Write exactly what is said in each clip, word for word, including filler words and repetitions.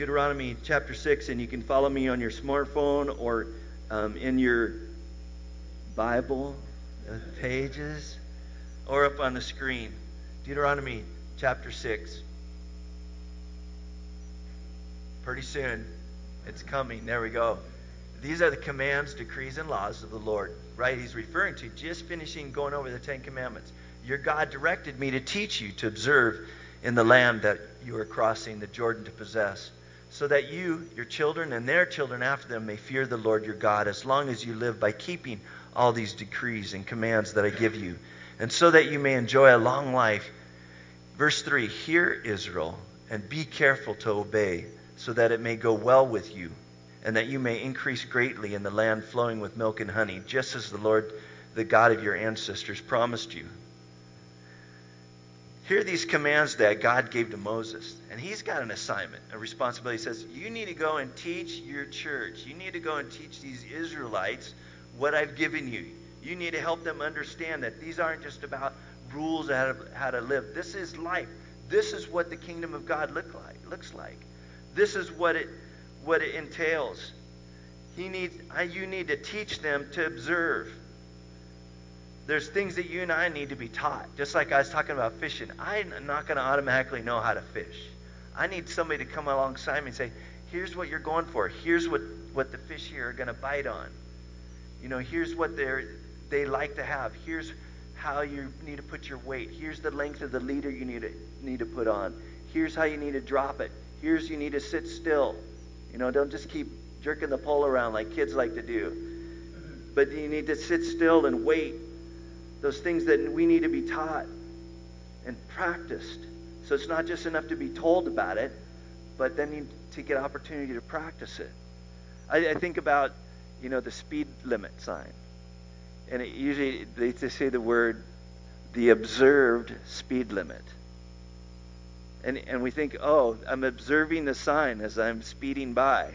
Deuteronomy chapter six, and you can follow me on your smartphone or um, in your Bible uh, pages or up on the screen. Deuteronomy chapter six. Pretty soon, it's coming. There we go. These are the commands, decrees, and laws of the Lord, right? He's referring to just finishing going over the Ten Commandments. Your God directed me to teach you to observe in the land that you are crossing the Jordan to possess, so that you, your children, and their children after them may fear the Lord your God as long as you live by keeping all these decrees and commands that I give you, and so that you may enjoy a long life. Verse three, hear, Israel, and be careful to obey, so that it may go well with you, and that you may increase greatly in the land flowing with milk and honey, just as the Lord, the God of your ancestors, promised you. Hear these commands that God gave to Moses. And he's got an assignment, a responsibility. He says, you need to go and teach your church. You need to go and teach these Israelites what I've given you. You need to help them understand that these aren't just about rules how to, how to live. This is life. This is what the kingdom of God look like, looks like. This is what it what it entails. He needs, you need to teach them to observe. There's things that you and I need to be taught. Just like I was talking about fishing. I'm not going to automatically know how to fish. I need somebody to come alongside me and say, here's what you're going for. Here's what, what the fish here are going to bite on. You know, here's what they're, they like to have. Here's how you need to put your weight. Here's the length of the leader you need to, need to put on. Here's how you need to drop it. Here's you need to sit still. You know, don't just keep jerking the pole around like kids like to do. But you need to sit still and wait. Those things that we need to be taught and practiced. So it's not just enough to be told about it, but then you to get opportunity to practice it. I, I think about, you know, the speed limit sign. And it usually they, they say the word, the observed speed limit. And and we think, oh, I'm observing the sign as I'm speeding by.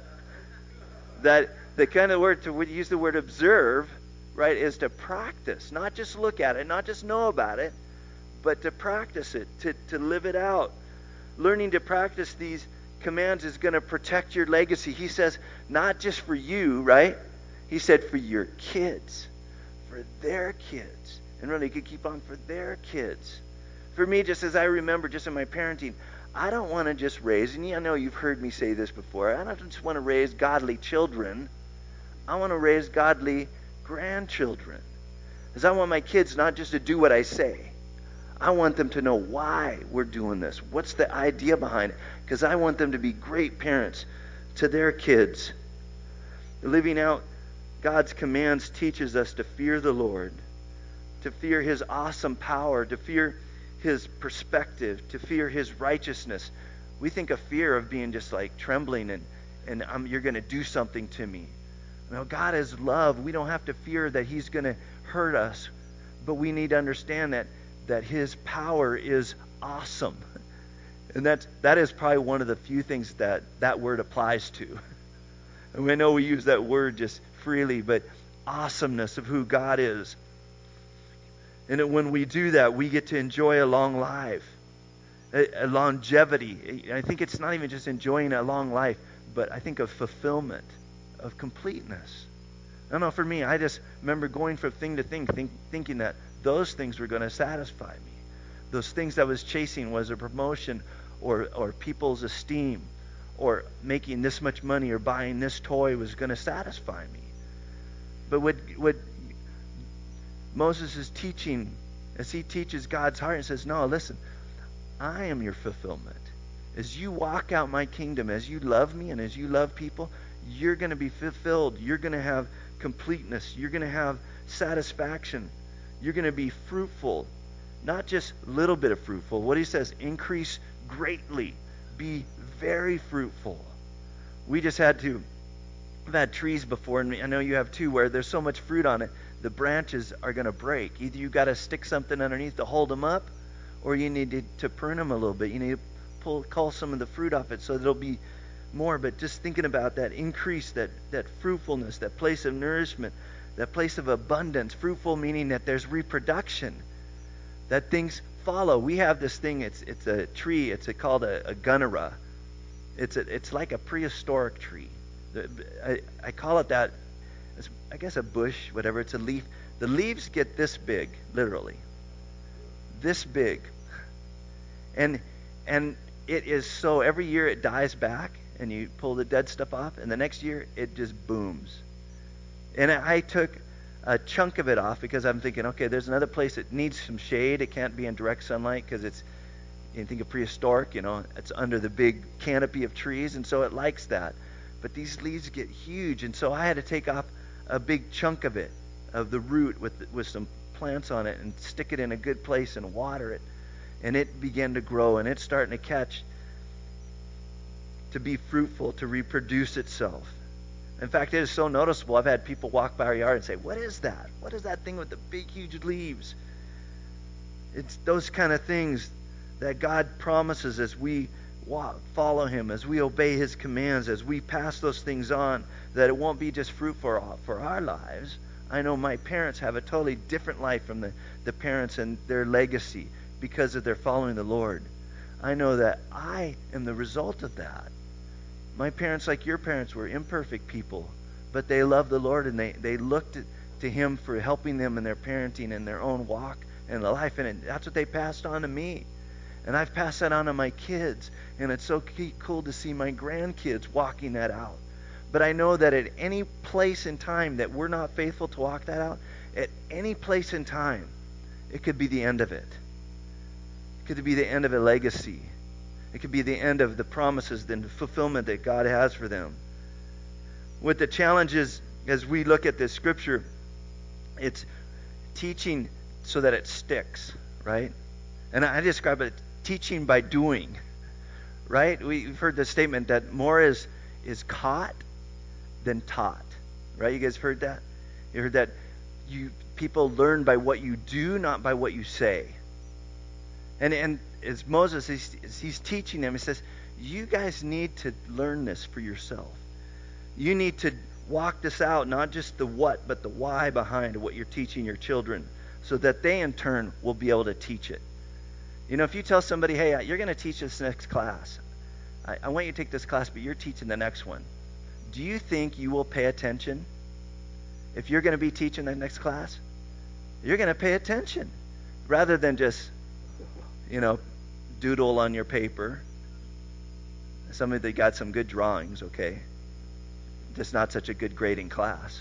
That the kind of word to use the word observe, right, is to practice, not just look at it, not just know about it, but to practice it, to, to live it out. Learning to practice these commands is going to protect your legacy. He says, not just for you, right? He said for your kids, for their kids. And really, you could keep on for their kids. For me, just as I remember, just in my parenting, I don't want to just raise, and I know you've heard me say this before, I don't just want to raise godly children. I want to raise godly grandchildren. Because I want my kids not just to do what I say. I want them to know why we're doing this. What's the idea behind it? Because I want them to be great parents to their kids. Living out God's commands teaches us to fear the Lord, to fear His awesome power, to fear His perspective, to fear His righteousness. We think of fear of being just like trembling and, and um, you're going to do something to me. Now, God is love. We don't have to fear that He's going to hurt us. But we need to understand that, that His power is awesome. And that's, that is probably one of the few things that that word applies to. And I know we use that word just freely, but awesomeness of who God is. And that when we do that, we get to enjoy a long life, a, a longevity. I think it's not even just enjoying a long life, but I think of fulfillment, of completeness. I don't know, for me, I just remember going from thing to thing, think, thinking that those things were going to satisfy me. Those things I was chasing was a promotion or, or people's esteem or making this much money or buying this toy was going to satisfy me. But what, what Moses is teaching, as he teaches God's heart and says, no, listen, I am your fulfillment. As you walk out my kingdom, as you love me and as you love people, you're going to be fulfilled. You're going to have completeness. You're going to have satisfaction. You're going to be fruitful. Not just a little bit of fruitful. What he says, increase greatly. Be very fruitful. We just had to, I've had trees before, and I know you have too, where there's so much fruit on it, the branches are going to break. Either you got to stick something underneath to hold them up, or you need to, to prune them a little bit. You need to pull, cull some of the fruit off it so there'll be more. But just thinking about that increase, that, that fruitfulness, that place of nourishment, that place of abundance. Fruitful meaning that there's reproduction, that things follow. We have this thing, it's it's a tree, it's a, called a, a gunnera. It's a, it's like a prehistoric tree. The, I, I call it that. It's, I guess a bush, whatever. It's a leaf. The leaves get this big, literally. This big. And and it is so, every year it dies back, and you pull the dead stuff off, and the next year it just booms. And I took a chunk of it off because I'm thinking, okay, there's another place that needs some shade. It can't be in direct sunlight because it's, you think of prehistoric, you know, it's under the big canopy of trees, and so it likes that. But these leaves get huge, and so I had to take off a big chunk of it, of the root with with some plants on it, and stick it in a good place and water it. And it began to grow, and it's starting to catch, to be fruitful, to reproduce itself. In fact, it is so noticeable. I've had people walk by our yard and say, what is that? What is that thing with the big, huge leaves? It's those kind of things that God promises as we walk, follow Him, as we obey His commands, as we pass those things on, that it won't be just fruit for, for our lives. I know my parents have a totally different life from the, the parents and their legacy because of their following the Lord. I know that I am the result of that. My parents, like your parents, were imperfect people, but they loved the Lord, and they, they looked to Him for helping them in their parenting and their own walk and life, and that's what they passed on to me. And I've passed that on to my kids, and it's so cool to see my grandkids walking that out. But I know that at any place in time that we're not faithful to walk that out, at any place in time, it could be the end of it. It could be the end of a legacy. It could be the end of the promises, the fulfillment that God has for them. With the challenges, as we look at this scripture, it's teaching so that it sticks, right? And I describe it teaching by doing, right? We've heard the statement that more is is caught than taught, right? You guys heard that? You heard that you people learn by what you do, not by what you say. And and as Moses, he's, he's teaching them, he says, you guys need to learn this for yourself. You need to walk this out, not just the what, but the why behind what you're teaching your children, so that they in turn will be able to teach it. You know, if you tell somebody, hey, you're going to teach this next class. I, I want you to take this class, but you're teaching the next one. Do you think you will pay attention? If you're going to be teaching the next class, you're going to pay attention rather than just, you know, doodle on your paper. Some of you got some good drawings, okay? Just not such a good grading class.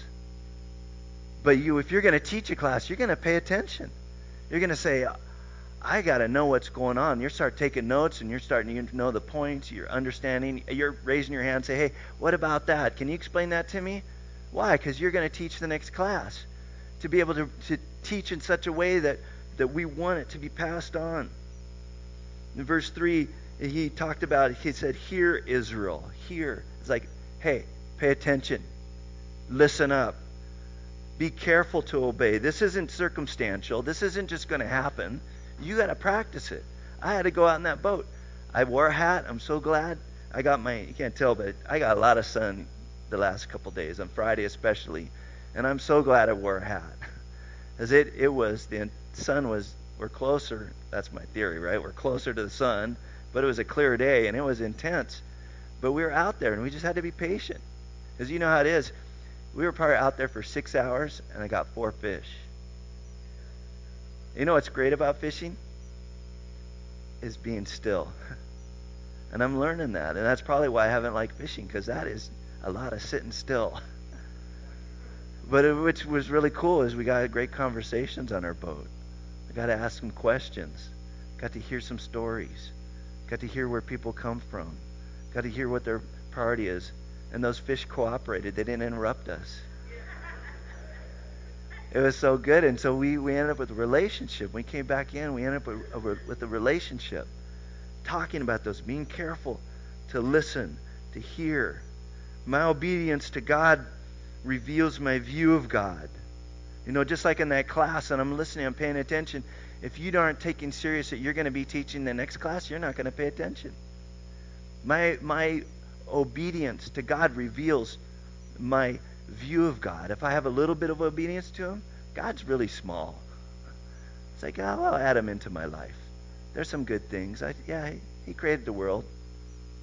But you, if you're going to teach a class, you're going to pay attention. You're going to say, I got to know what's going on. You start taking notes, and you're starting to know the points. You're understanding. You're raising your hand and say, hey, what about that? Can you explain that to me? Why? Because you're going to teach the next class. To be able to, to teach in such a way that, that we want it to be passed on. In verse three, he talked about, he said, hear Israel. Hear. It's like, hey, pay attention. Listen up. Be careful to obey. This isn't circumstantial. This isn't just going to happen. You got to practice it. I had to go out in that boat. I wore a hat. I'm so glad. I got my, you can't tell, but I got a lot of sun the last couple days, on Friday especially. And I'm so glad I wore a hat. Because it, it was, the sun was, we're closer, that's my theory, right? We're closer to the sun, but it was a clear day, and it was intense. But we were out there, and we just had to be patient. Because you know how it is. We were probably out there for six hours, and I got four fish. You know what's great about fishing? Is being still. And I'm learning that. And that's probably why I haven't liked fishing, because that is a lot of sitting still. But it, which was really cool is we got great conversations on our boat. We got to ask some questions. Got to hear some stories. Got to hear where people come from. Got to hear what their priority is. And those fish cooperated. They didn't interrupt us. It was so good. And so we, we ended up with a relationship. When we came back in, we ended up with a, with a relationship. Talking about those. Being careful to listen, to hear. My obedience to God reveals my view of God. You know, just like in that class, and I'm listening, I'm paying attention. If you aren't taking serious that you're going to be teaching the next class, you're not going to pay attention. My my obedience to God reveals my view of God. If I have a little bit of obedience to Him, God's really small. It's like, oh, I'll add Him into my life. There's some good things. I, yeah, he, he created the world.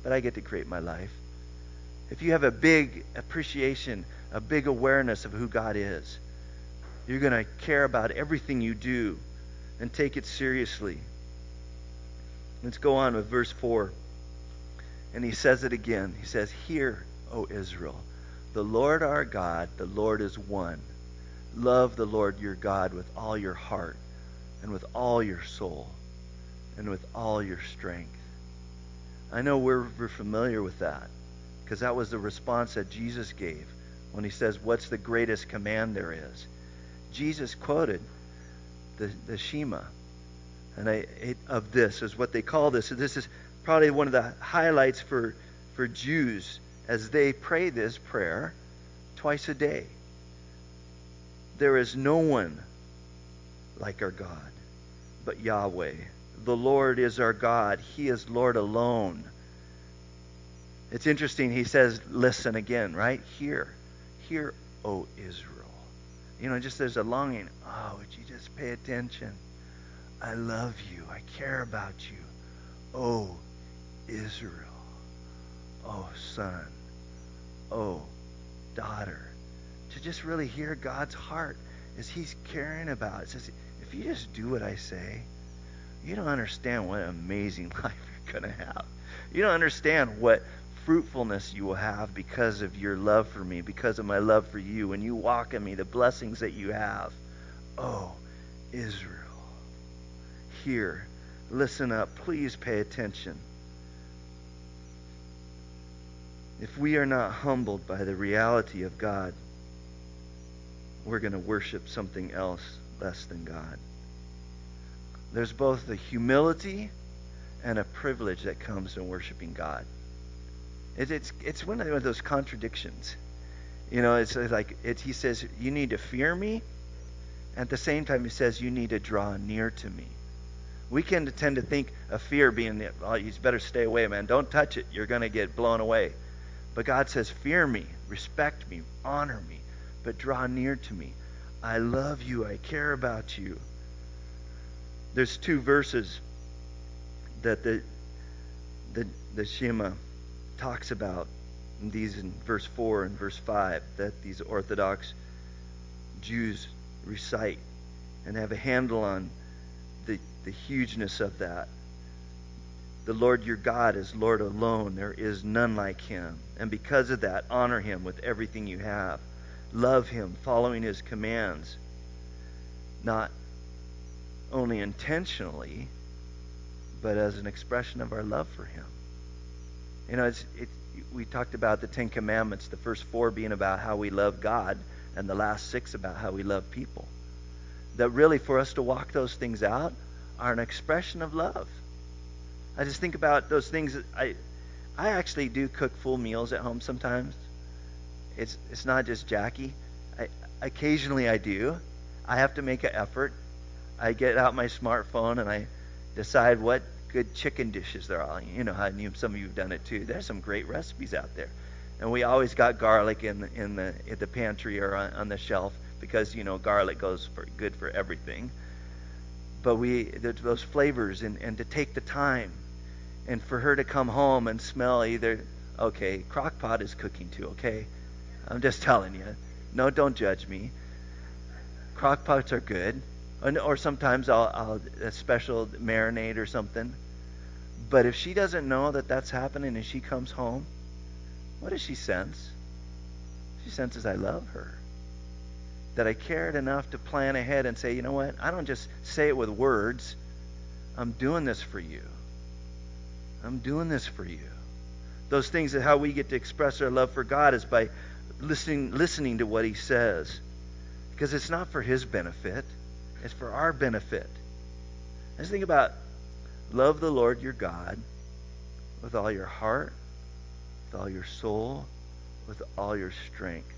but I get to create my life. If you have a big appreciation, a big awareness of who God is, you're going to care about everything you do and take it seriously. Let's go on with verse four. And he says it again. He says, "Hear, O Israel, the Lord our God, the Lord is one. Love the Lord your God with all your heart and with all your soul and with all your strength." I know we're, we're familiar with that because that was the response that Jesus gave when he says, "What's the greatest command there is?" Jesus quoted the, the Shema. And I, it, of this is what they call this. So this is probably one of the highlights for, for Jews as they pray this prayer twice a day. There is no one like our God but Yahweh. The Lord is our God. He is Lord alone. It's interesting. He says, listen again, right? Hear. Hear, O Israel. You know, just there's a longing. Oh, would you just pay attention? I love you. I care about you. Oh, Israel. Oh, son. Oh, daughter. To just really hear God's heart as he's caring about it. It says, if you just do what I say, you don't understand what an amazing life you're going to have. You don't understand what fruitfulness you will have because of your love for me, because of my love for you. When you walk in me, the blessings that you have. Oh, Israel. Hear. Listen up. Please pay attention. If we are not humbled by the reality of God, we're going to worship something else less than God. There's both the humility and a privilege that comes in worshiping God. It, it's it's one of those contradictions. You know, it's like it's, he says, you need to fear me. At the same time, he says, you need to draw near to me. We can tend to think of fear being, oh, you better stay away, man. Don't touch it. You're going to get blown away. But God says, fear me, respect me, honor me, but draw near to me. I love you. I care about you. There's two verses that the the, the Shema talks about. And these in verse four and verse five that these Orthodox Jews recite and have a handle on the, the hugeness of that. The Lord your God is Lord alone. There is none like him. And because of that, honor him with everything you have. Love him, following his commands. Not only intentionally, but as an expression of our love for him. You know, it's, it, we talked about the Ten Commandments, the first four being about how we love God, and the last six about how we love people. That really, for us to walk those things out, are an expression of love. I just think about those things. That I, I actually do cook full meals at home sometimes. It's it's not just Jackie. I, occasionally I do. I have to make an effort. I get out my smartphone and I decide what good chicken dishes there are. You know how some of you have done it too. There's some great recipes out there, and we always got garlic in in the in the pantry or on, on the shelf because you know garlic goes for good for everything. But we those flavors and, and to take the time, and for her to come home and smell either okay, crock pot is cooking too. Okay, I'm just telling you. No, don't judge me. Crock pots are good. Or sometimes I'll, I'll a special marinade or something. But if she doesn't know that that's happening and she comes home, what does she sense? She senses I love her. That I cared enough to plan ahead and say, you know what? I don't just say it with words. I'm doing this for you. I'm doing this for you. Those things that how we get to express our love for God is by listening, listening to what he says. Because it's not for his benefit. It's for our benefit. Let's think about love the Lord your God with all your heart, with all your soul, with all your strength.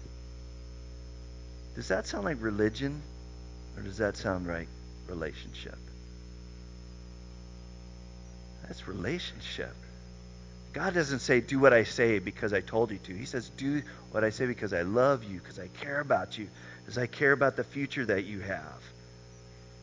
Does that sound like religion, or does that sound like relationship? That's relationship. God doesn't say, do what I say because I told you to. He says, do what I say because I love you, because I care about you, because I care about the future that you have.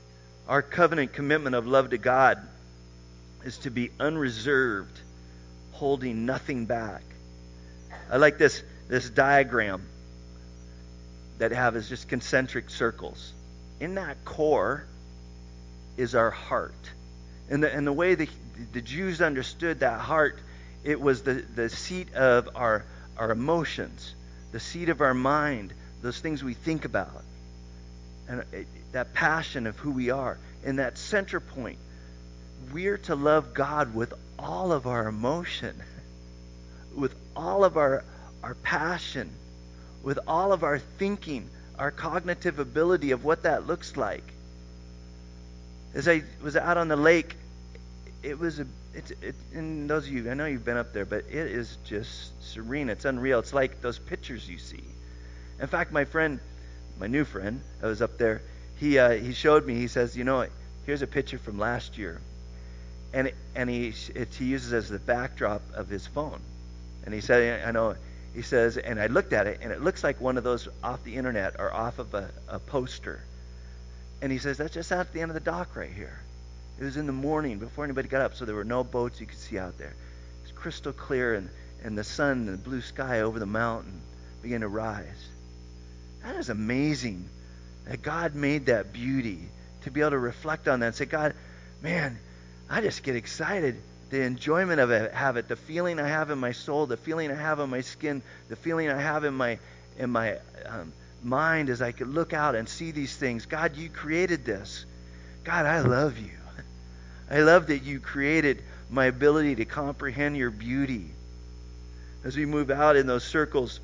Our covenant commitment of love to God is to be unreserved, holding nothing back. I like this, this diagram that have is just concentric circles. In that core is our heart. And the, and the way the, the Jews understood that heart, it was the, the seat of our, our emotions, the seat of our mind, those things we think about, and it, that passion of who we are. In that center point, we're to love God with all of our emotion, with all of our, our passion, with all of our thinking, our cognitive ability of what that looks like. As I was out on the lake, it was a, it's, it, and those of you, I know you've been up there, but it is just serene. It's unreal. It's like those pictures you see. In fact, my friend, my new friend, I was up there, he uh, he showed me, he says, you know, here's a picture from last year. And it, and he it, he uses it as the backdrop of his phone. And he said, I know, he says, and I looked at it, and it looks like one of those off the internet or off of a, a poster. And he says, that's just out at the end of the dock right here. It was in the morning before anybody got up, so there were no boats you could see out there. It's crystal clear, and, and the sun and the blue sky over the mountain began to rise. That is amazing that God made that beauty, to be able to reflect on that and say, God, man, I just get excited. The enjoyment of it, have it, the feeling I have in my soul, the feeling I have in my skin, the feeling I have in my in my um, mind as I could look out and see these things. God, you created this. God, I love you. I love that you created my ability to comprehend your beauty. As we move out in those circles,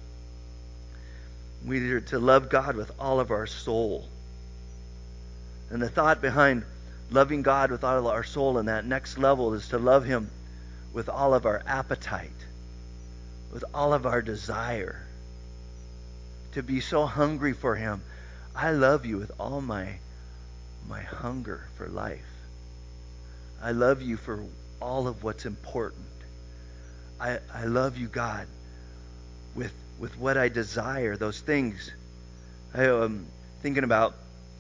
we are to love God with all of our soul. And the thought behind loving God with all of our soul in that next level is to love him with all of our appetite, with all of our desire, to be so hungry for him. I love you with all my my hunger for life. I love you for all of what's important. I, I love you, God, with with what I desire, those things. I am thinking about,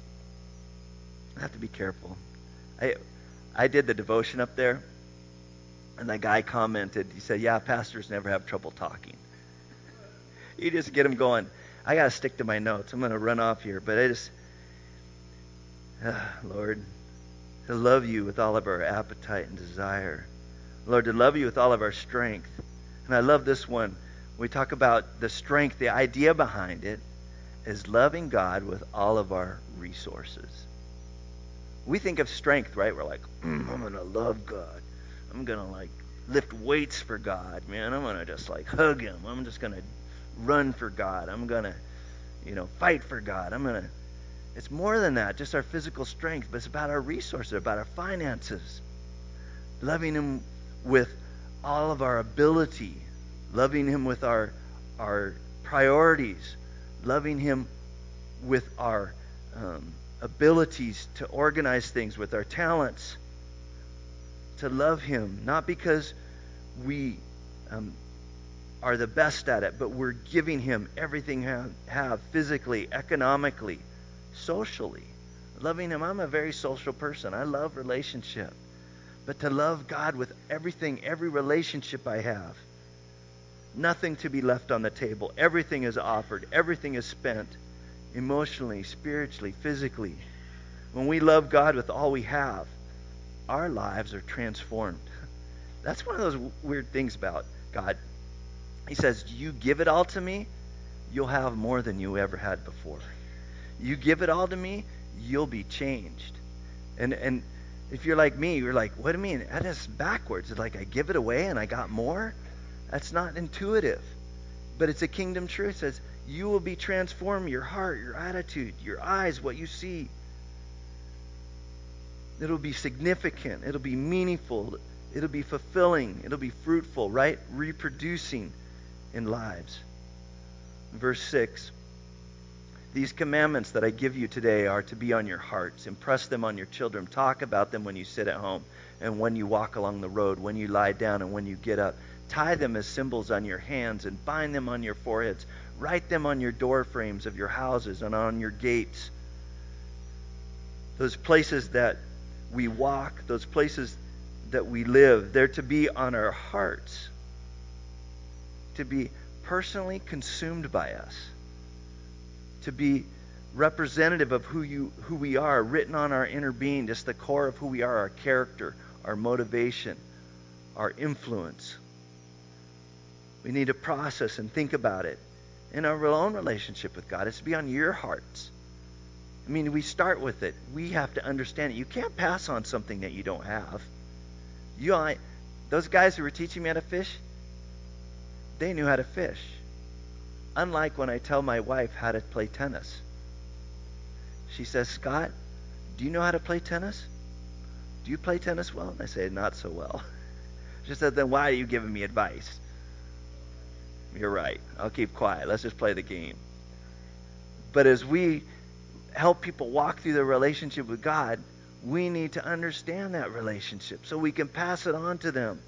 I have to be careful. I I did the devotion up there, and that guy commented, he said, yeah, pastors never have trouble talking. You just get them going. I got to stick to my notes. I'm going to run off here, but I just, ah, Lord, to love you with all of our appetite and desire. Lord, to love you with all of our strength. And I love this one. We talk about the strength, the idea behind it is loving God with all of our resources. We think of strength, right? We're like, mm, I'm going to love God. I'm going to like lift weights for God, man. I'm going to just like hug him. I'm just going to run for God. I'm going to, you know, fight for God. I'm going to, it's more than that, just our physical strength, but it's about our resources, about our finances. Loving him with all of our ability, loving him with our our priorities, loving him with our um, abilities to organize things, with our talents, to love him, not because we um, are the best at it, but we're giving him everything we have, have physically, economically, socially. Loving him, I'm a very social person. I love relationship. But to love God with everything, every relationship I have, nothing to be left on the table. Everything is offered. Everything is spent emotionally, spiritually, physically. When we love God with all we have, our lives are transformed. That's one of those weird things about God. He says, you give it all to me, you'll have more than you ever had before. You give it all to me, you'll be changed. And and if you're like me, you're like, what do you mean? That is backwards. It's like I give it away and I got more? That's not intuitive. But it's a kingdom truth. It says, you will be transformed, your heart, your attitude, your eyes, what you see. It'll be significant. It'll be meaningful. It'll be fulfilling. It'll be fruitful, right? Reproducing in lives. Verse six. These commandments that I give you today are to be on your hearts. Impress them on your children. Talk about them when you sit at home and when you walk along the road, when you lie down and when you get up. Tie them as symbols on your hands and bind them on your foreheads. Write them on your door frames of your houses and on your gates. Those places that we walk, those places that we live, they're to be on our hearts. to be personally consumed by us, to be representative of who you who we are, written on our inner being, just the core of who we are, our character, our motivation, our influence. We need to process and think about it in our own relationship with God. It's to be on your hearts. I mean, we start with it. We have to understand it. You can't pass on something that you don't have. You, I, those guys who were teaching me how to fish, they knew how to fish. Unlike when I tell my wife how to play tennis. She says, Scott, do you know how to play tennis? Do you play tennis well? And I say, not so well. She said, then why are you giving me advice? You're right. I'll keep quiet. Let's just play the game. But as we help people walk through their relationship with God, we need to understand that relationship so we can pass it on to them.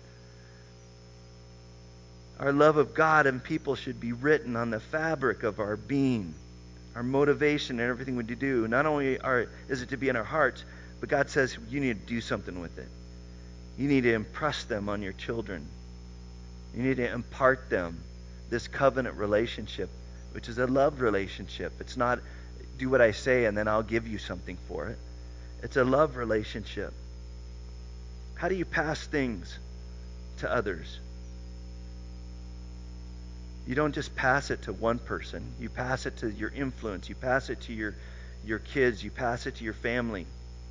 Our love of God and people should be written on the fabric of our being, our motivation and everything we do. Not only are, is it to be in our hearts, but God says you need to do something with it. You need to impress them on your children. You need to impart them this covenant relationship, which is a love relationship. It's not do what I say and then I'll give you something for it. It's a love relationship. How do you pass things to others? You don't just pass it to one person. You pass it to your influence. You pass it to your, your kids. You pass it to your family.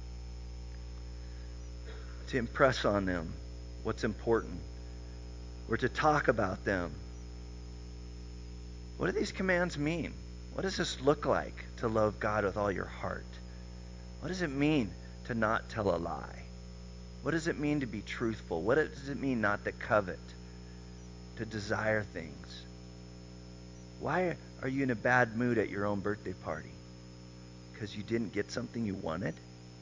To impress on them what's important. Or to talk about them. What do these commands mean? What does this look like to love God with all your heart? What does it mean to not tell a lie? What does it mean to be truthful? What does it mean not to covet? To desire things? Why are you in a bad mood at your own birthday party? Because you didn't get something you wanted?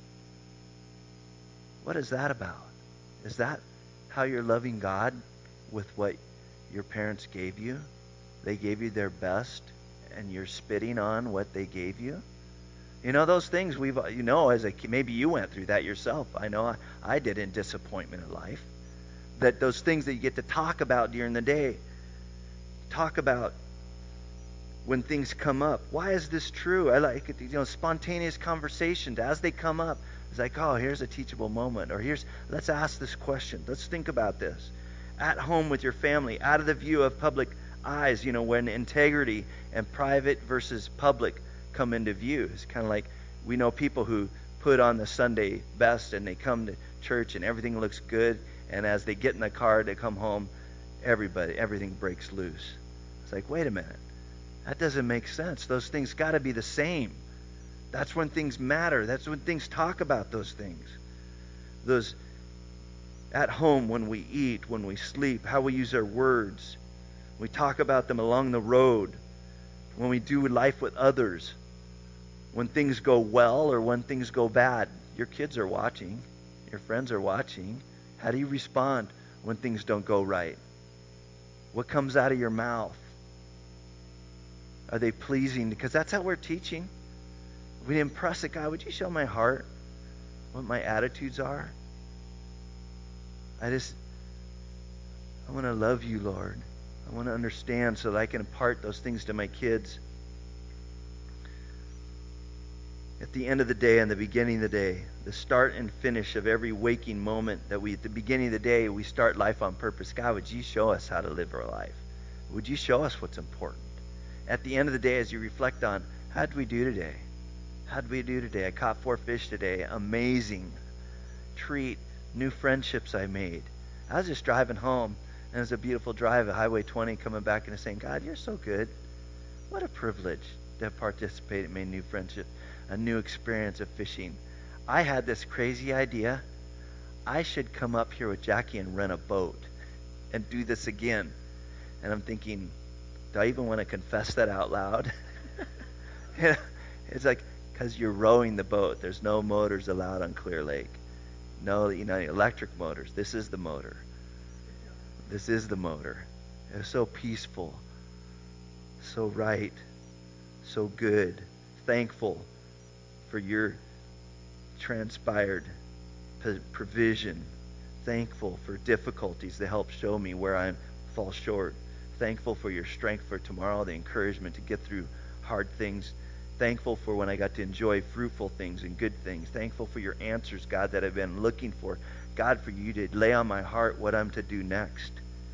What is that about? Is that how you're loving God with what your parents gave you? They gave you their best, and you're spitting on what they gave you? You know, those things we've, you know, as a maybe you went through that yourself. I know I, I did in disappointment in life. That those things that you get to talk about during the day, talk about when things come up. Why is this true? I like it, you know, spontaneous conversations as they come up. It's like, oh, here's a teachable moment, or here's, let's ask this question. Let's think about this. At home with your family, out of the view of public eyes, you know, when integrity and private versus public come into view. It's kind of like we know people who put on the Sunday best and they come to church and everything looks good, and as they get in the car to come home, everybody, everything breaks loose. It's like, wait a minute. That doesn't make sense. Those things got to be the same. That's when things matter. That's when things talk about those things. Those at home, when we eat, when we sleep, how we use our words. We talk about them along the road. When we do life with others. When things go well or when things go bad. Your kids are watching. Your friends are watching. How do you respond when things don't go right? What comes out of your mouth? Are they pleasing? Because that's how we're teaching. We impress it. God, would you show my heart what my attitudes are? I just, I want to love you, Lord. I want to understand so that I can impart those things to my kids. At the end of the day and the beginning of the day, the start and finish of every waking moment that we, at the beginning of the day, we start life on purpose. God, would you show us how to live our life? Would you show us what's important? At the end of the day, as you reflect on, how did we do today? How did we do today? I caught four fish today. Amazing treat. New friendships I made. I was just driving home, and it was a beautiful drive at Highway twenty, coming back and saying, God, you're so good. What a privilege to have participated and made new friendship, a new experience of fishing. I had this crazy idea. I should come up here with Jackie and rent a boat and do this again. And I'm thinking, do I even want to confess that out loud? Yeah, it's like, because you're rowing the boat. There's no motors allowed on Clear Lake. No, you know, electric motors. This is the motor. This is the motor. It was so peaceful, so right, so good. Thankful for your transpired provision. Thankful for difficulties that help show me where I fall short. Thankful for your strength for tomorrow, the encouragement to get through hard things. Thankful for when I got to enjoy fruitful things and good things. Thankful for your answers, God, that I've been looking for. God, for you to lay on my heart what I'm to do next.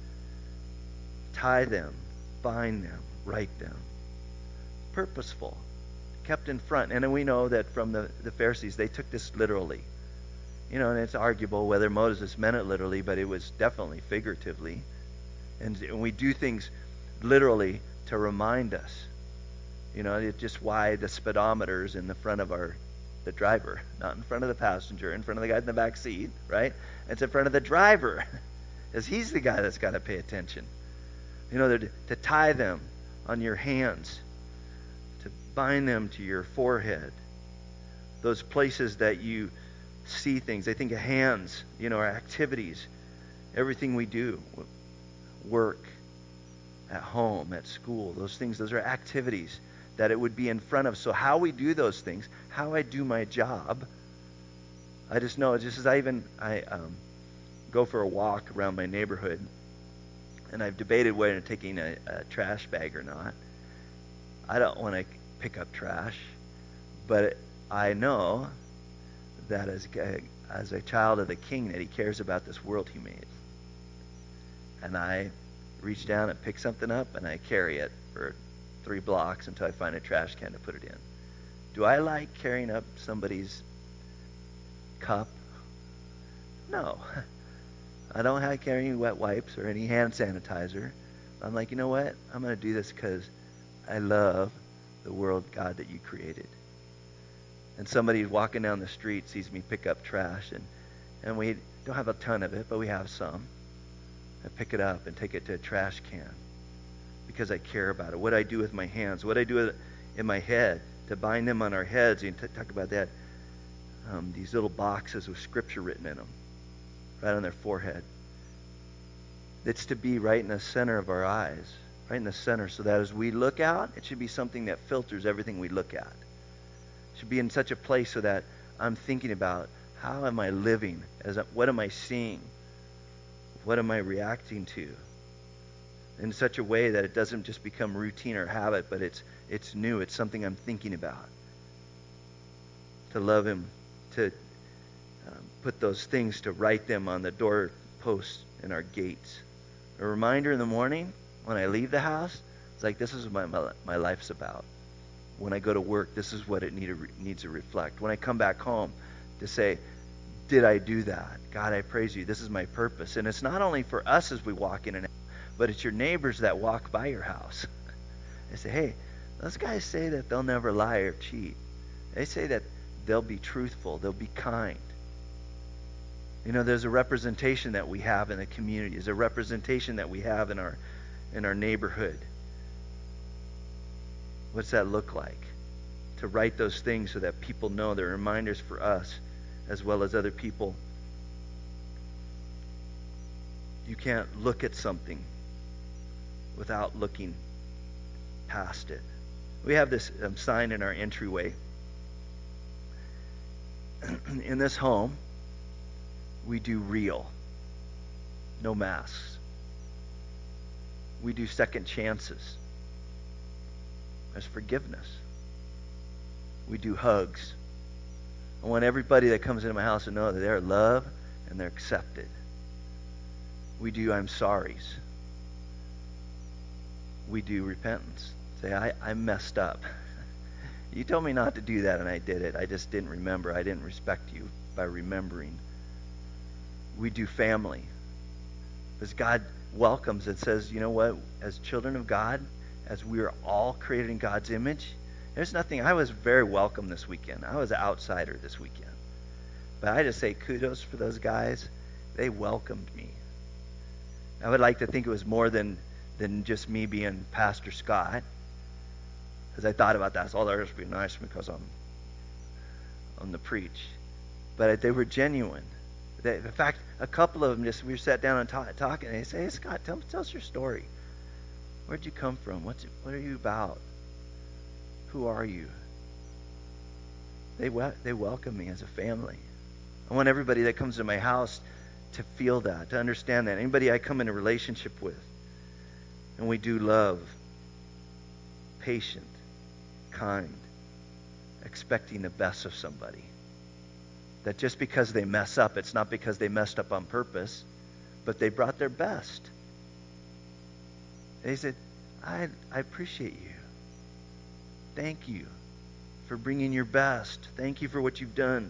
Tie them, bind them, write them. Purposeful, kept in front. And we know that from the, the Pharisees, they took this literally. You know, and it's arguable whether Moses meant it literally, but it was definitely figuratively. And, and we do things literally to remind us. You know, it's just why the speedometer's in the front of our the driver, not in front of the passenger, in front of the guy in the back seat, right? It's in front of the driver, because he's the guy that's got to pay attention. You know, to, to tie them on your hands, to bind them to your forehead. Those places that you see things. I think of hands, you know, our activities, everything we do, work, at home, at school, those things, those are activities that it would be in front of. So how we do those things, how I do my job, I just know, just as I even, I um, go for a walk around my neighborhood, and I've debated whether taking a, a trash bag or not. I don't want to pick up trash, but I know that as a, as a child of the King, that he cares about this world he made. And I reach down and pick something up, and I carry it for three blocks until I find a trash can to put it in. Do I like carrying up somebody's cup? No. I don't have carrying wet wipes or any hand sanitizer. I'm like, you know what? I'm going to do this because I love the world, God, that you created. And somebody walking down the street sees me pick up trash, and, and we don't have a ton of it, but we have some. I pick it up and take it to a trash can because I care about it. What I do with my hands, what I do in my head, to bind them on our heads. You t- talk about that. Um, these little boxes with scripture written in them, right on their forehead. It's to be right in the center of our eyes, right in the center, so that as we look out, it should be something that filters everything we look at. It should be in such a place so that I'm thinking about, how am I living? As I, what am I seeing? What am I reacting to? In such a way that it doesn't just become routine or habit, but it's it's new. It's something I'm thinking about. To love him, to um, put those things, to write them on the doorposts and our gates. A reminder in the morning when I leave the house, it's like, this is what my, my life's about. When I go to work, this is what it need to re- needs to reflect. When I come back home, to say, did I do that? God, I praise you. This is my purpose. And it's not only for us as we walk in and out, but it's your neighbors that walk by your house. They say, hey, those guys say that they'll never lie or cheat. They say that they'll be truthful. They'll be kind. You know, there's a representation that we have in the community. There's a representation that we have in our in our neighborhood. What's that look like? To write those things so that people know they're reminders for us as well as other people. You can't look at something without looking past it. We have this um, sign in our entryway. In this home, we do real. No masks. We do second chances. There's forgiveness. We do hugs. I want everybody that comes into my house to know that they're loved and they're accepted. We do I'm sorries. We do repentance. Say, I, I messed up. You told me not to do that and I did it. I just didn't remember. I didn't respect you by remembering. We do family. Because God welcomes and says, you know what? As children of God, as we are all created in God's image, there's nothing. I was very welcome this weekend. I was an outsider this weekend. But I just say kudos for those guys. They welcomed me. I would like to think it was more than, than just me being Pastor Scott. Because I thought about that. So, oh, they're just being nice because I'm on the preach. But they were genuine. They, in fact, a couple of them just, we sat down and ta- talking, and they say, hey, Scott, tell, tell us your story. Where'd you come from? What's it, what are you about? Who are you? They wel- they welcome me as a family. I want everybody that comes to my house to feel that, to understand that. Anybody I come in a relationship with, And we do love, patient, kind, expecting the best of somebody. That just because they mess up, it's not because they messed up on purpose, but they brought their best. And he said, I, I appreciate you. Thank you for bringing your best. Thank you for what you've done.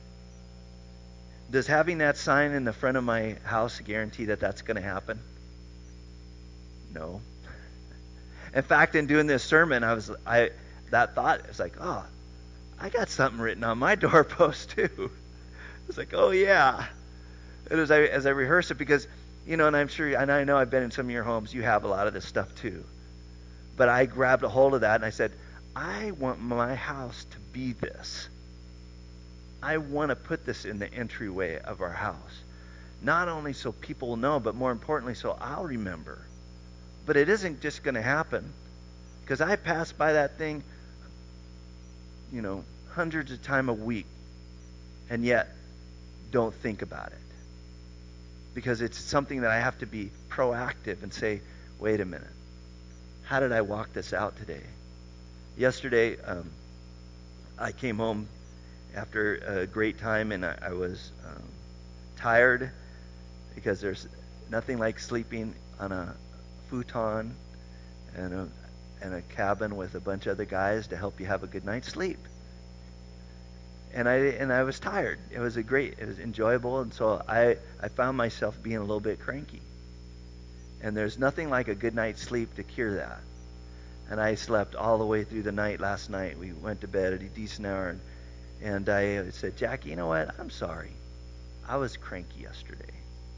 Does having that sign in the front of my house guarantee that that's going to happen? No. In fact, in doing this sermon, I was I that thought was like, oh, I got something written on my doorpost too. It's like, oh yeah. And as I as I rehearse it, because you know, and I'm sure, and I know I've been in some of your homes, you have a lot of this stuff too. But I grabbed a hold of that and I said, I want my house to be this. I want to put this in the entryway of our house. Not only so people will know, but more importantly, so I'll remember. But it isn't just going to happen, because I pass by that thing, you know, hundreds of times a week, and yet don't think about it. Because it's something that I have to be proactive and say, wait a minute, how did I walk this out today? Yesterday, um, I came home after a great time, and I, I was um, tired, because there's nothing like sleeping on a futon and a, and a cabin with a bunch of other guys to help you have a good night's sleep. And I and I was tired. It was a great, it was enjoyable, and so I, I found myself being a little bit cranky. And there's nothing like a good night's sleep to cure that. And I slept all the way through the night last night. We went to bed at a decent hour, and, and I said, Jackie, you know what? I'm sorry. I was cranky yesterday.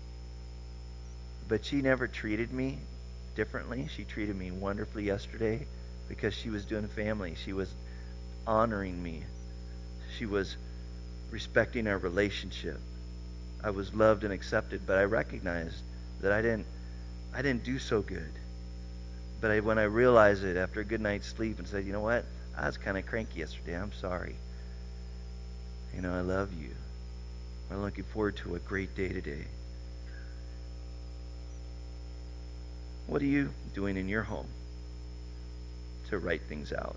But she never treated me differently. She treated me wonderfully yesterday because she was doing family. She was honoring me. She was respecting our relationship. I was loved and accepted, but I recognized that I didn't I didn't do so good. But I, when I realized it after a good night's sleep and said, you know what? I was kind of cranky yesterday. I'm sorry. You know, I love you. I'm looking forward to a great day today. What are you doing in your home to write things out?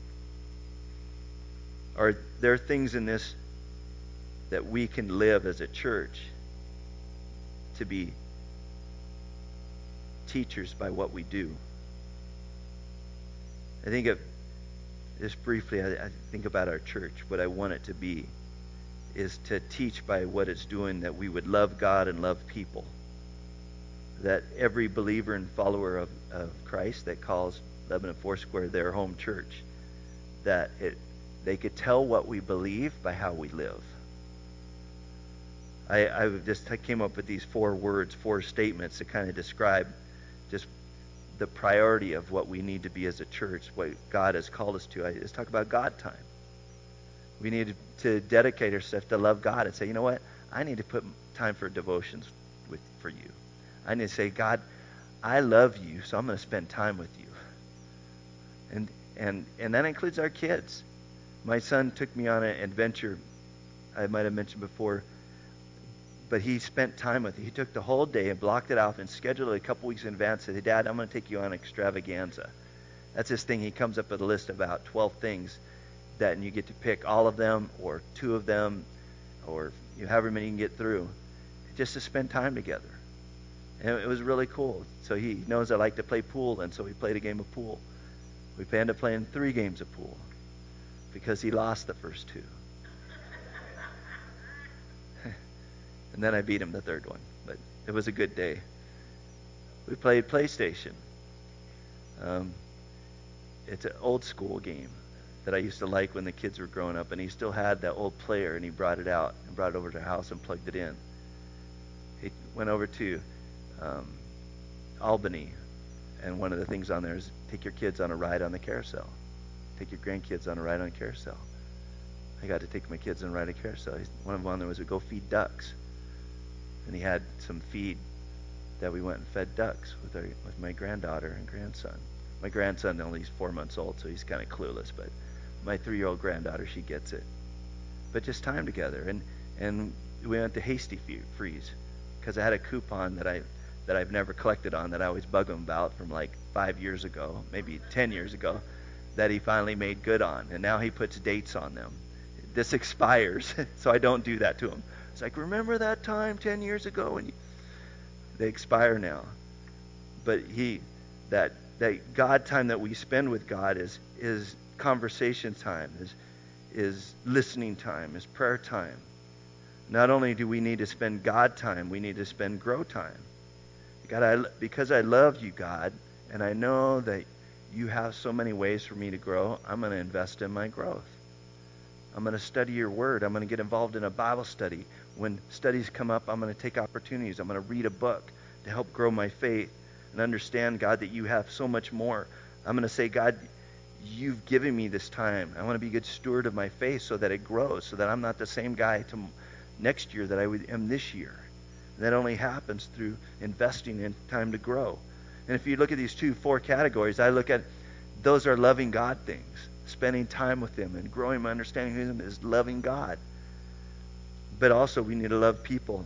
Are there things in this that we can live as a church to be teachers by what we do? I think of, just briefly, I, I think about our church. What I want it to be is to teach by what it's doing, that we would love God and love people. That every believer and follower of, of Christ that calls Lebanon Foursquare their home church, that it they could tell what we believe by how we live. I, I just I came up with these four words, four statements to kind of describe just the priority of what we need to be as a church, what God has called us to. I just talk about God time. We need to dedicate ourselves to love God and say, you know what? I need to put time for devotions with for you. I need to say, God, I love you, so I'm going to spend time with you. And and and that includes our kids. My son took me on an adventure, I might have mentioned before, but he spent time with me. He took the whole day and blocked it off and scheduled it a couple weeks in advance. Said, hey, Dad, I'm going to take you on extravaganza. That's this thing. He comes up with a list of about twelve things that, and you get to pick all of them or two of them or you know, however many you can get through, just to spend time together. And it was really cool. So he knows I like to play pool, and so we played a game of pool. We ended up playing three games of pool because he lost the first two. And then I beat him the third one. But it was a good day. We played PlayStation. Um, it's an old school game that I used to like when the kids were growing up, and he still had that old player, and he brought it out and brought it over to the house and plugged it in. He went over to um, Albany, and one of the things on there is take your kids on a ride on the carousel. Take your grandkids on a ride on a carousel. I got to take my kids on a ride on a carousel. One of them on there was to go feed ducks. And he had some feed that we went and fed ducks with our, with my granddaughter and grandson. My grandson only is four months old, so he's kind of clueless. But my three-year-old granddaughter, she gets it. But just time together, and and we went to Hasty Freeze because I had a coupon that I that I've never collected on, that I always bug him about from like five years ago, maybe ten years ago, that he finally made good on. And now he puts dates on them. This expires, so I don't do that to him. It's like, remember that time ten years ago? And they expire now. But he, that that God time that we spend with God is is conversation time, is is listening time, is prayer time. Not only do we need to spend God time, we need to spend grow time. God, I, because I love you, God, and I know that you have so many ways for me to grow, I'm going to invest in my growth. I'm going to study your word. I'm going to get involved in a Bible study. When studies come up, I'm going to take opportunities. I'm going to read a book to help grow my faith and understand, God, that you have so much more. I'm going to say, God, you've given me this time. I want to be a good steward of my faith so that it grows, so that I'm not the same guy to next year that I am this year. And that only happens through investing in time to grow. And if you look at these two, four categories, I look at those are loving God things. Spending time with Him and growing my understanding of Him is loving God. But also we need to love people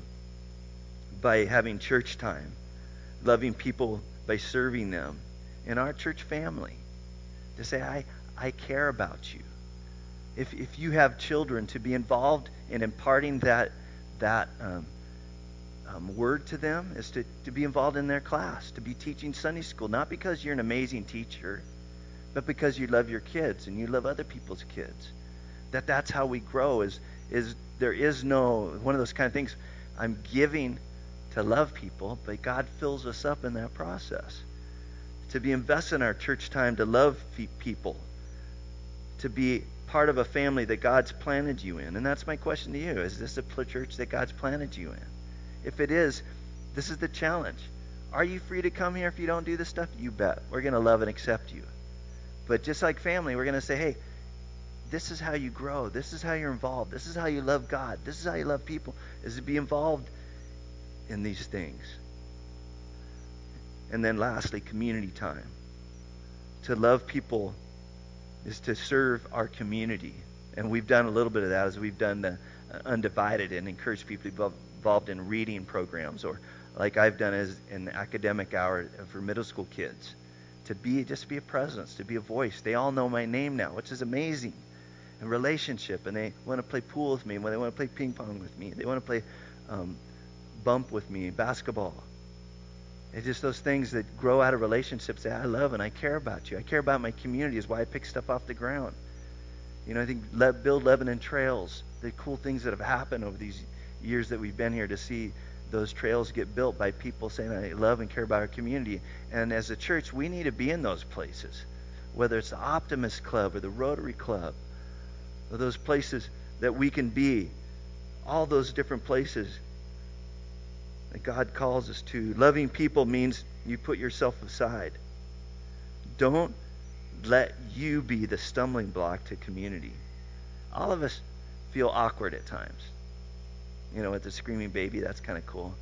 by having church time. Loving people by serving them in our church family. To say, I, I care about you. If if you have children, to be involved in imparting that that um, um, word to them is to, to be involved in their class, to be teaching Sunday school, not because you're an amazing teacher, but because you love your kids and you love other people's kids. That that's how we grow. Is is there is no one of those kind of things. I'm giving to love people, but God fills us up in that process. To be invested in our church time, to love people, to be part of a family that God's planted you in. And that's my question to you. Is this a church that God's planted you in? If it is, this is the challenge. Are you free to come here if you don't do this stuff? You bet. We're going to love and accept you. But just like family, we're going to say, hey, this is how you grow. This is how you're involved. This is how you love God. This is how you love people, is to be involved in these things. And then lastly, community time. To love people is to serve our community. And we've done a little bit of that as we've done the uh, Undivided and encouraged people to be involved in reading programs, or like I've done as an academic hour for middle school kids. To be, just be a presence, to be a voice. They all know my name now, which is amazing. And relationship, and they want to play pool with me, when they want to play ping pong with me, they want to play um, bump with me, basketball. It's just those things that grow out of relationships that I love and I care about you. I care about my community, is why I pick stuff off the ground. You know, I think Le- build Lebanon trails, the cool things that have happened over these years that we've been here, to see those trails get built by people saying, I love and care about our community. And as a church, we need to be in those places, whether it's the Optimist Club or the Rotary Club, or those places that we can be, all those different places that God calls us to. Loving people means you put yourself aside. Don't let you be the stumbling block to community. All of us feel awkward at times. You know, with the screaming baby, that's kind of cool.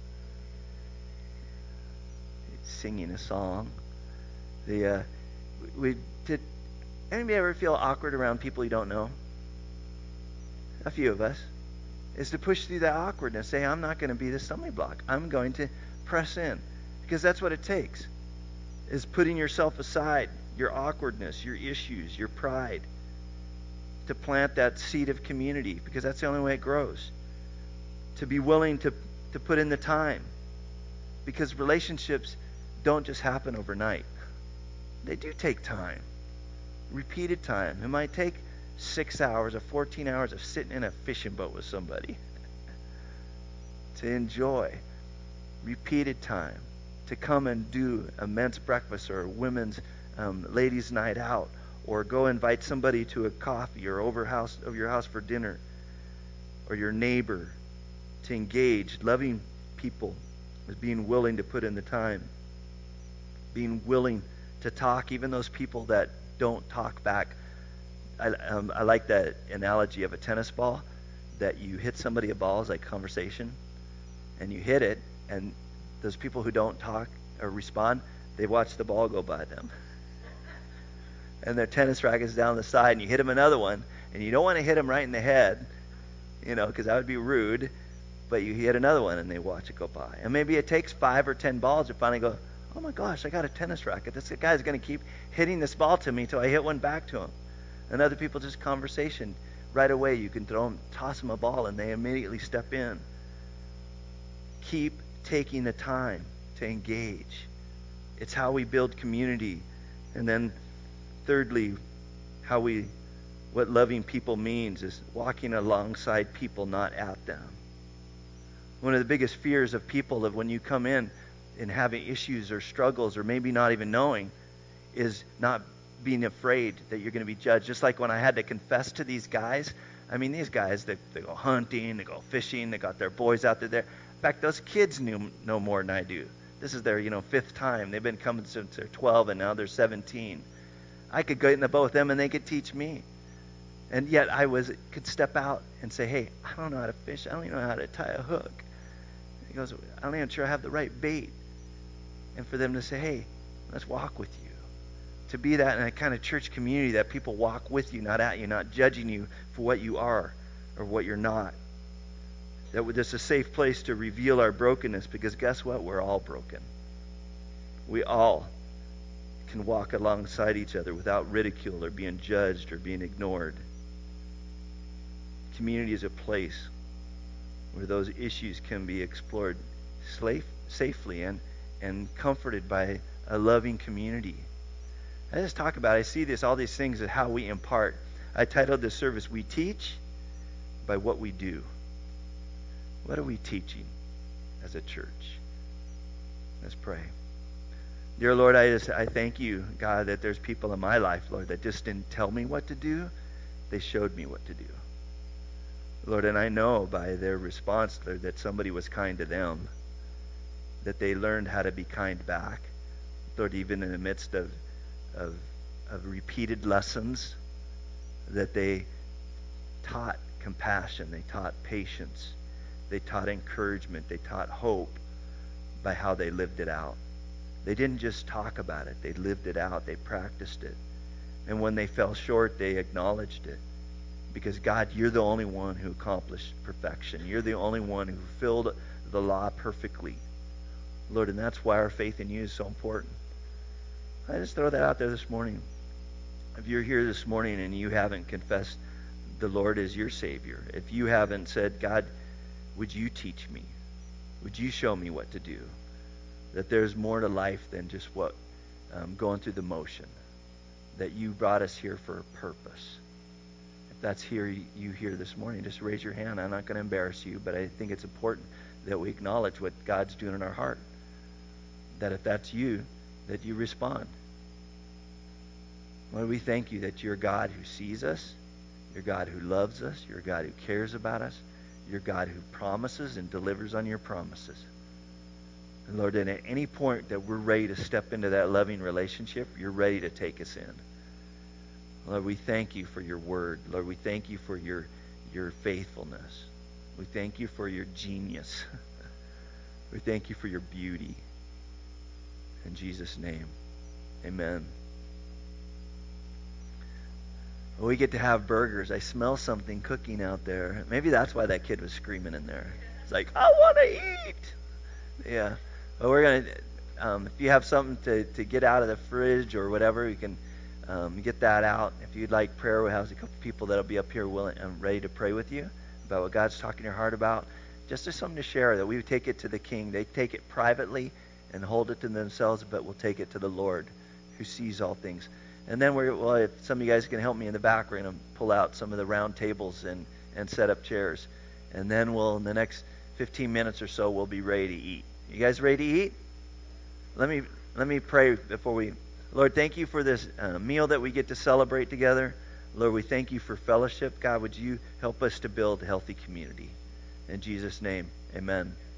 Singing a song. The uh, we did. Anybody ever feel awkward around people you don't know? A few of us. Is to push through that awkwardness. Say, I'm not going to be the stumbling block. I'm going to press in. Because that's what it takes. Is putting yourself aside, your awkwardness, your issues, your pride, to plant that seed of community, because that's the only way it grows. To be willing to, to put in the time. Because relationships don't just happen overnight. They do take time. Repeated time. It might take six hours or fourteen hours of sitting in a fishing boat with somebody to enjoy. Repeated time to come and do a men's breakfast or a women's um, ladies' night out, or go invite somebody to a coffee or over house of your house for dinner, or your neighbor. To engage. Loving people is being willing to put in the time, being willing to talk, even those people that don't talk back. I, um, I like that analogy of a tennis ball, that you hit somebody a ball is like conversation, and you hit it, and those people who don't talk or respond, they watch the ball go by them. And their tennis racket's down the side, and you hit them another one, and you don't want to hit them right in the head, you know, because that would be rude, But you hit another one and they watch it go by. And maybe it takes five or ten balls to finally go, oh my gosh, I got a tennis racket. This guy's going to keep hitting this ball to me until I hit one back to him. And other people just conversation. Right away you can throw them, toss them a ball and they immediately step in. Keep taking the time to engage. It's how we build community. And then thirdly, how we, what loving people means is walking alongside people, not at them. One of the biggest fears of people of when you come in and having issues or struggles or maybe not even knowing is not being afraid that you're going to be judged. Just like when I had to confess to these guys. I mean, these guys, they, they go hunting, they go fishing, they got their boys out there. there. In fact, those kids knew no more than I do. This is their, you know, fifth time. They've been coming since they're twelve and now they're seventeen. I could get in the boat with them and they could teach me. And yet I was could step out and say, hey, I don't know how to fish. I don't even know how to tie a hook. He goes, I'm not even sure I have the right bait. And for them to say, hey, let's walk with you. To be that in a kind of church community that people walk with you, not at you, not judging you for what you are or what you're not. That this is a safe place to reveal our brokenness because guess what? We're all broken. We all can walk alongside each other without ridicule or being judged or being ignored. Community is a place where those issues can be explored safe, safely and, and comforted by a loving community. I just talk about it. I see this, all these things of how we impart. I titled this service, We Teach by What We Do. What are we teaching as a church? Let's pray. Dear Lord, I just I thank you, God, that there's people in my life, Lord, that just didn't tell me what to do. They showed me what to do. Lord, and I know by their response, Lord, that somebody was kind to them, that they learned how to be kind back. Lord, even in the midst of of, of repeated lessons, that they taught compassion, they taught patience, they taught encouragement, they taught hope by how they lived it out. They didn't just talk about it, they lived it out, they practiced it. And when they fell short, they acknowledged it. Because God, you're the only one who accomplished perfection. You're the only one who fulfilled the law perfectly. Lord, and that's why our faith in you is so important. I just throw that out there this morning. If you're here this morning and you haven't confessed the Lord as your Savior, if you haven't said, God, would you teach me? Would you show me what to do? That there's more to life than just what um, going through the motion. That you brought us here for a purpose. If that's here, you here this morning, just raise your hand. I'm not going to embarrass you, but I think it's important that we acknowledge what God's doing in our heart. That if that's you, that you respond. Lord, we thank you that you're God who sees us. You're God who loves us. You're God who cares about us. You're God who promises and delivers on your promises. And Lord, and at any point that we're ready to step into that loving relationship, you're ready to take us in. Lord, we thank you for your word. Lord, we thank you for your, your faithfulness. We thank you for your genius. We thank you for your beauty. In Jesus' name, amen. Well, we get to have burgers. I smell something cooking out there. Maybe that's why that kid was screaming in there. It's like, I want to eat. Yeah. Well, we're going to, um, if you have something to, to get out of the fridge or whatever, you can um, get that out. If you'd like prayer, we have a couple people that'll be up here willing and ready to pray with you about what God's talking your heart about. Just as something to share, that we would take it to the King. They take it privately and hold it to themselves, but we'll take it to the Lord who sees all things. And then we're, well, if some of you guys can help me in the back, we're going to pull out some of the round tables and, and set up chairs. And then we'll, in the next fifteen minutes or so, we'll be ready to eat. You guys ready to eat? Let me let me pray before we... Lord, thank you for this uh, meal that we get to celebrate together. Lord, we thank you for fellowship. God, would you help us to build a healthy community? In Jesus' name, amen.